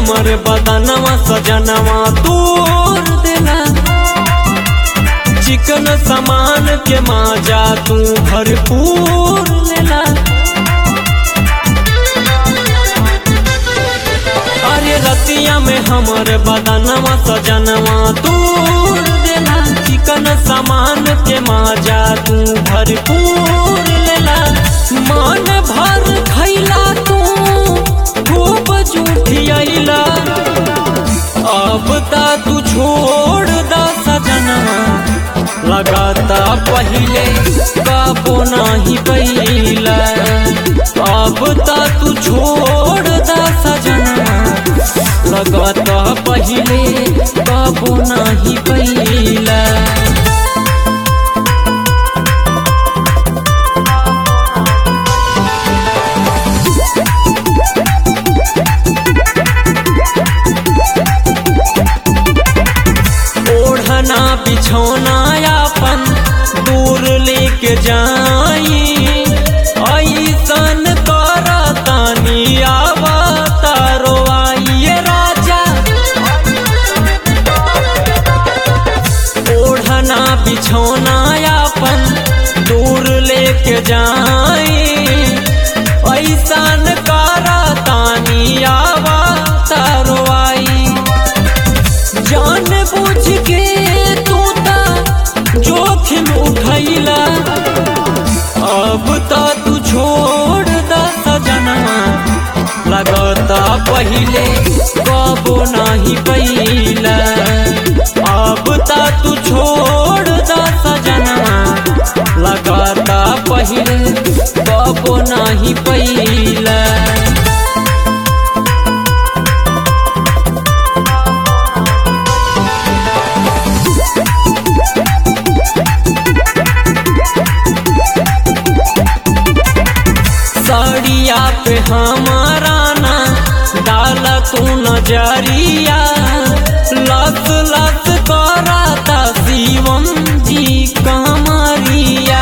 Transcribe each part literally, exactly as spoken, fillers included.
हमर बदनवा सजनवा तोड़ देला। चिकन सामान के माजा तू भरपूर लेला। अरे रतिया में हमर बदनवा सजनवा तोड़ देला। चिकन सामान के माजा तू भरपूर लेला। मन भर खैला तू खूब जूठियाइला। अब ता तू छोड़ दा सजनवा लगाता पहिले काबो नाही कैला। अब ता तू छोड़ दा सजनवा लगाता पहिले काबो नाही कैला। ओढ़ना बिछौना अपन दूर लेके जाई। ऐसन करतानी आवता रोआइए राजा। ओढ़ना बिछौना अपन दूर लेके जाई। ऐसन करतानी आवता रोआई। जान बुझ के तू ता जोखिम उठैला। अब ता तू छोड़ दा सजनवा लगता पहिले कबो नाही कैला। अब ता तू छोड़ दा सजनवा लगता पहिले कबो नाही कैला। साड़िया पे हमारा ना डाला तू नजरिया। लस लस कराता शिवम जी कमरिया।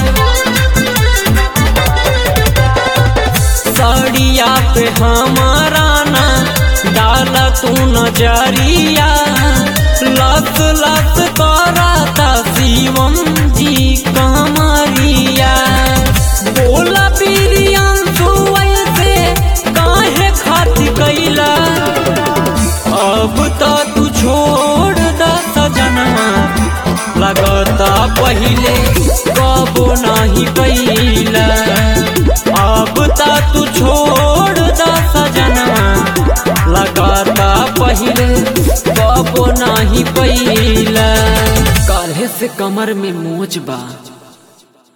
साड़िया पे हमारा ना डाला तू नजरिया। लस लस कराता शिवम जी कमरिया। बोला प्रियांशु ऐसे काहे खाती कैला। अब ता तू छोड़ दा सजनवा लगता पहिले कबो नाही कैला। अब ता तू छोड़ दा सजनवा लगता पहिले कबो नाही कैला। काल्हे से कमर में मोच बा।